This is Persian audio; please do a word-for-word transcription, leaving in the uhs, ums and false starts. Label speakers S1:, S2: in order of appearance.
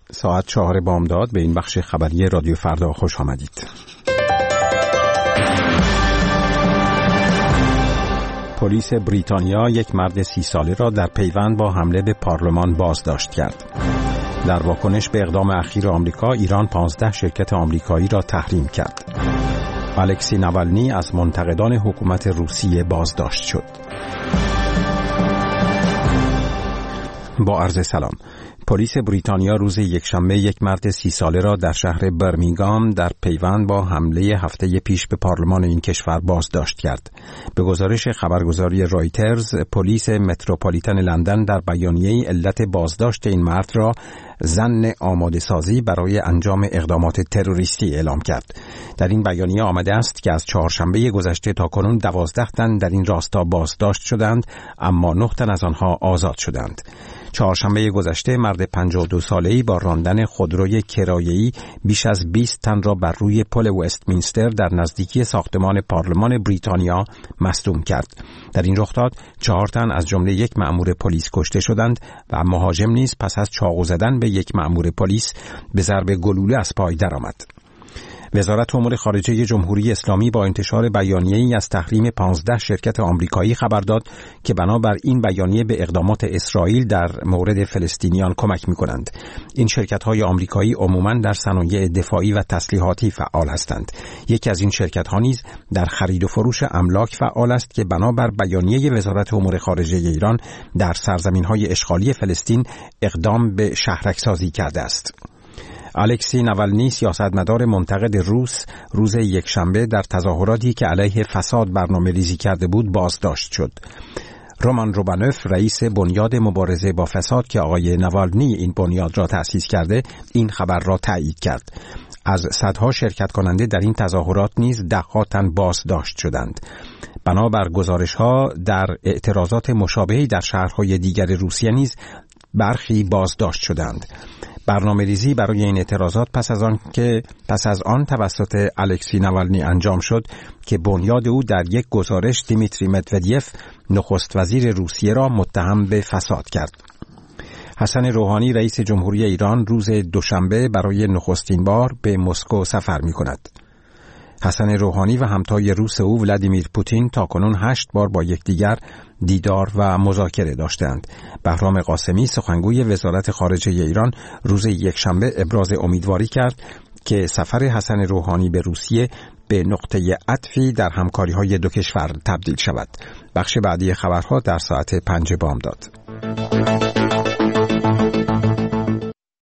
S1: ساعت چهار بامداد به این بخش خبری رادیو فردا خوش آمدید. پلیس بریتانیا یک مرد سی ساله را در پیوند با حمله به پارلمان بازداشت کرد. در واکنش به اقدام اخیر آمریکا، ایران پانزده شرکت آمریکایی را تحریم کرد. الکسی ناوالنی از منتقدان حکومت روسیه بازداشت شد. با عرض سلام. پلیس بریتانیا روز یکشنبه یک مرد سی ساله را در شهر برمینگام در پیوند با حمله هفته پیش به پارلمان این کشور بازداشت کرد. به گزارش خبرگزاری رایترز، پلیس متروپولیتن لندن در بیانیه‌ای علت بازداشت این مرد را ظن آماده سازی برای انجام اقدامات تروریستی اعلام کرد. در این بیانیه آمده است که از چهارشنبه گذشته تا کنون دوازده تن در این راستا بازداشت شدند، اما نه تن از آنها آزاد شدند. چهارشنبه گذشته مرد پنجاه و دو ساله‌ای با راندن خودروی کرایه‌ای بیش از بیست تن را بر روی پل وستمینستر در نزدیکی ساختمان پارلمان بریتانیا مصدوم کرد. در این رخداد چهار تن از جمله یک مأمور پلیس کشته شدند و مهاجم نیز پس از چاقو زدن به یک مأمور پلیس به ضرب گلوله از پای درآمد. وزارت امور خارجه جمهوری اسلامی با انتشار بیانیه‌ای از تحریم پانزده شرکت آمریکایی خبر داد که بنابر این بیانیه به اقدامات اسرائیل در مورد فلسطینیان کمک می‌کنند. این شرکت‌های آمریکایی عموماً در صنایع دفاعی و تسلیحاتی فعال هستند. یکی از این شرکت‌ها نیز در خرید و فروش املاک فعال است که بنابر بیانیه وزارت امور خارجه ایران در سرزمین‌های اشغالی فلسطین اقدام به شهرک‌سازی کرده است. الکسی ناوالنی، سیاستمدار منتقد روس، روز یکشنبه در تظاهراتی که علیه فساد برنامه ریزی کرده بود بازداشت شد. رومان روبانوف، رئیس بنیاد مبارزه با فساد که آقای ناوالنی این بنیاد را تأسیس کرده، این خبر را تایید کرد. از صدها شرکت کننده در این تظاهرات نیز ده‌ها تن بازداشت شدند. بنابر گزارش‌ها در اعتراضات مشابهی در شهرهای دیگر روسیه نیز برخی بازداشت شدند. برنامه ریزی برای این اعتراضات پس از آن که پس از آن توسط الکسی ناوالنی انجام شد که بنیاد او در یک گزارش دیمیتری مدودیف، نخست وزیر روسیه، را متهم به فساد کرد. حسن روحانی، رئیس جمهوری ایران، روز دوشنبه برای نخستین بار به مسکو سفر می کند. حسن روحانی و همتای روس او ولادیمیر پوتین تاکنون هشت بار با یکدیگر دیدار و مذاکره داشتند. بهرام قاسمی، سخنگوی وزارت خارجه ایران، روز یکشنبه ابراز امیدواری کرد که سفر حسن روحانی به روسیه به نقطه عطفی در همکاری‌های دو کشور تبدیل شود. بخش بعدی خبرها در ساعت پنج بامداد.